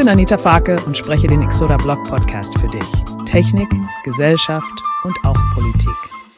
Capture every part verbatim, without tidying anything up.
bin Anita Farke und spreche den Exoda Blog Podcast für dich. Technik, Gesellschaft und auch Politik.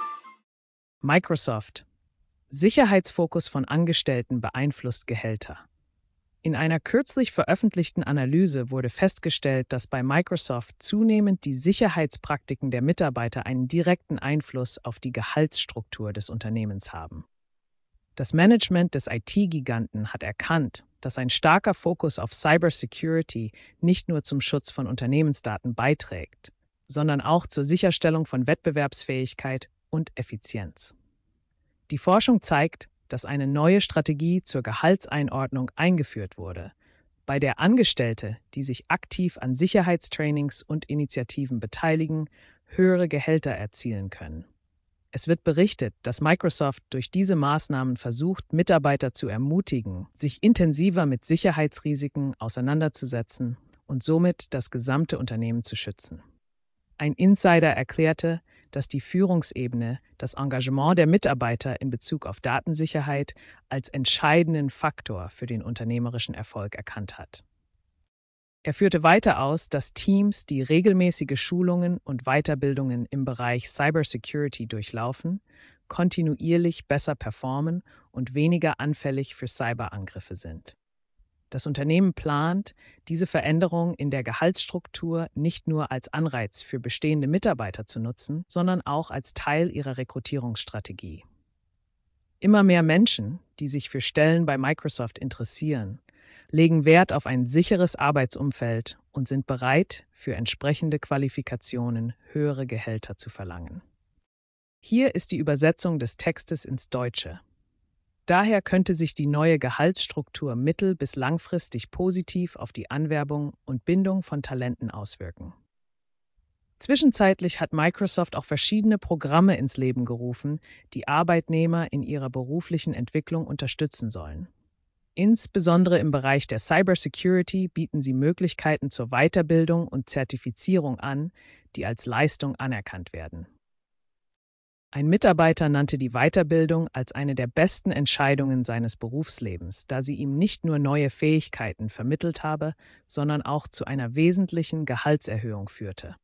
Microsoft. Sicherheitsfokus von Angestellten beeinflusst Gehälter. In einer kürzlich veröffentlichten Analyse wurde festgestellt, dass bei Microsoft zunehmend die Sicherheitspraktiken der Mitarbeiter einen direkten Einfluss auf die Gehaltsstruktur des Unternehmens haben. Das Management des I T-Giganten hat erkannt, dass ein starker Fokus auf Cybersecurity nicht nur zum Schutz von Unternehmensdaten beiträgt, sondern auch zur Sicherstellung von Wettbewerbsfähigkeit und Effizienz. Die Forschung zeigt, dass eine neue Strategie zur Gehaltseinordnung eingeführt wurde, bei der Angestellte, die sich aktiv an Sicherheitstrainings und Initiativen beteiligen, höhere Gehälter erzielen können. Es wird berichtet, dass Microsoft durch diese Maßnahmen versucht, Mitarbeiter zu ermutigen, sich intensiver mit Sicherheitsrisiken auseinanderzusetzen und somit das gesamte Unternehmen zu schützen. Ein Insider erklärte, dass die Führungsebene das Engagement der Mitarbeiter in Bezug auf Datensicherheit als entscheidenden Faktor für den unternehmerischen Erfolg erkannt hat. Er führte weiter aus, dass Teams, die regelmäßige Schulungen und Weiterbildungen im Bereich Cybersecurity durchlaufen, kontinuierlich besser performen und weniger anfällig für Cyberangriffe sind. Das Unternehmen plant, diese Veränderung in der Gehaltsstruktur nicht nur als Anreiz für bestehende Mitarbeiter zu nutzen, sondern auch als Teil ihrer Rekrutierungsstrategie. Immer mehr Menschen, die sich für Stellen bei Microsoft interessieren, legen Wert auf ein sicheres Arbeitsumfeld und sind bereit, für entsprechende Qualifikationen höhere Gehälter zu verlangen. Hier ist die Übersetzung des Textes ins Deutsche. Daher könnte sich die neue Gehaltsstruktur mittel- bis langfristig positiv auf die Anwerbung und Bindung von Talenten auswirken. Zwischenzeitlich hat Microsoft auch verschiedene Programme ins Leben gerufen, die Arbeitnehmer in ihrer beruflichen Entwicklung unterstützen sollen. Insbesondere im Bereich der Cybersecurity bieten sie Möglichkeiten zur Weiterbildung und Zertifizierung an, die als Leistung anerkannt werden. Ein Mitarbeiter nannte die Weiterbildung als eine der besten Entscheidungen seines Berufslebens, da sie ihm nicht nur neue Fähigkeiten vermittelt habe, sondern auch zu einer wesentlichen Gehaltserhöhung führte.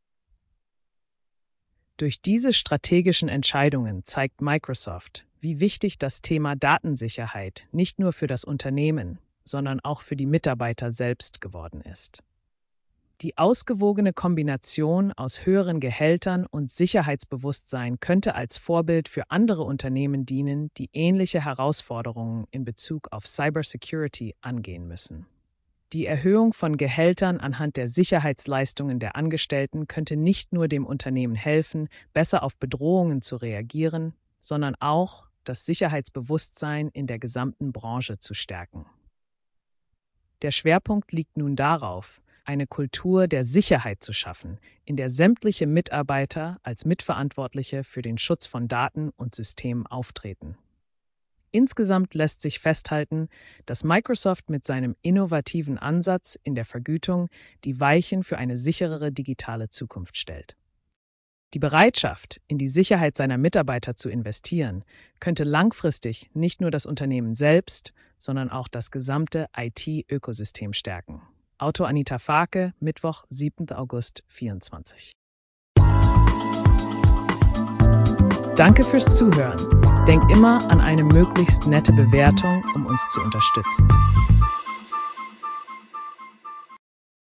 Durch diese strategischen Entscheidungen zeigt Microsoft, wie wichtig das Thema Datensicherheit nicht nur für das Unternehmen, sondern auch für die Mitarbeiter selbst geworden ist. Die ausgewogene Kombination aus höheren Gehältern und Sicherheitsbewusstsein könnte als Vorbild für andere Unternehmen dienen, die ähnliche Herausforderungen in Bezug auf Cybersecurity angehen müssen. Die Erhöhung von Gehältern anhand der Sicherheitsleistungen der Angestellten könnte nicht nur dem Unternehmen helfen, besser auf Bedrohungen zu reagieren, sondern auch das Sicherheitsbewusstsein in der gesamten Branche zu stärken. Der Schwerpunkt liegt nun darauf, eine Kultur der Sicherheit zu schaffen, in der sämtliche Mitarbeiter als Mitverantwortliche für den Schutz von Daten und Systemen auftreten. Insgesamt lässt sich festhalten, dass Microsoft mit seinem innovativen Ansatz in der Vergütung die Weichen für eine sicherere digitale Zukunft stellt. Die Bereitschaft, in die Sicherheit seiner Mitarbeiter zu investieren, könnte langfristig nicht nur das Unternehmen selbst, sondern auch das gesamte I T-Ökosystem stärken. Autor Anita Farke, Mittwoch, siebter August vierundzwanzig. Danke fürs Zuhören. Denk immer an eine möglichst nette Bewertung, um uns zu unterstützen.